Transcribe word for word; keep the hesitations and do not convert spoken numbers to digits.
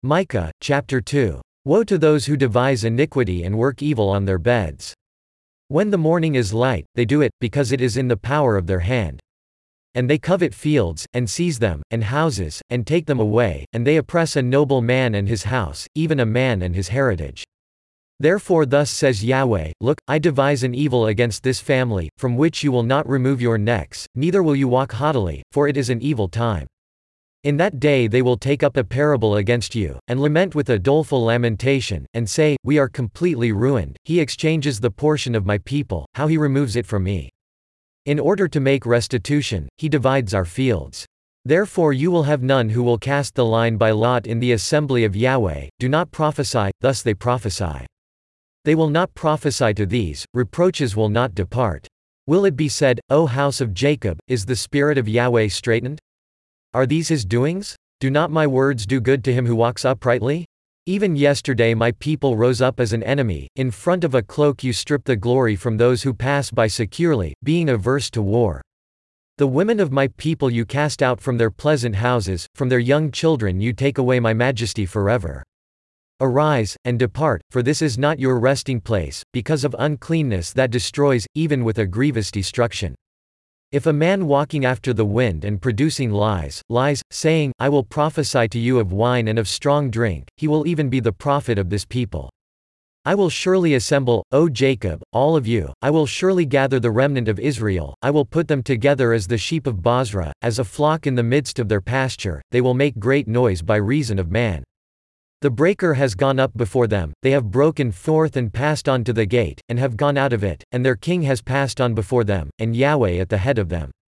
Micah, chapter two. Woe to those who devise iniquity and work evil on their beds. When the morning is light, they do it, because it is in the power of their hand. And they covet fields, and seize them, and houses, and take them away, and they oppress a noble man and his house, even a man and his heritage. Therefore thus says Yahweh, Look, I devise an evil against this family, from which you will not remove your necks, neither will you walk haughtily, for it is an evil time. In that day they will take up a parable against you, and lament with a doleful lamentation, and say, We are completely ruined, he exchanges the portion of my people, how he removes it from me. In order to make restitution, he divides our fields. Therefore you will have none who will cast the line by lot in the assembly of Yahweh, do not prophesy, thus they prophesy. They will not prophesy to these, reproaches will not depart. Will it be said, O house of Jacob, is the spirit of Yahweh straitened? Are these his doings? Do not my words do good to him who walks uprightly? Even yesterday my people rose up as an enemy, in front of a cloak you strip the glory from those who pass by securely, being averse to war. The women of my people you cast out from their pleasant houses, from their young children you take away my majesty forever. Arise, and depart, for this is not your resting place, because of uncleanness that destroys, even with a grievous destruction. If a man walking after the wind and producing lies, lies, saying, I will prophesy to you of wine and of strong drink, he will even be the prophet of this people. I will surely assemble, O Jacob, all of you, I will surely gather the remnant of Israel, I will put them together as the sheep of Bozrah, as a flock in the midst of their pasture, they will make great noise by reason of man. The breaker has gone up before them, they have broken forth and passed on to the gate, and have gone out of it, and their king has passed on before them, and Yahweh at the head of them.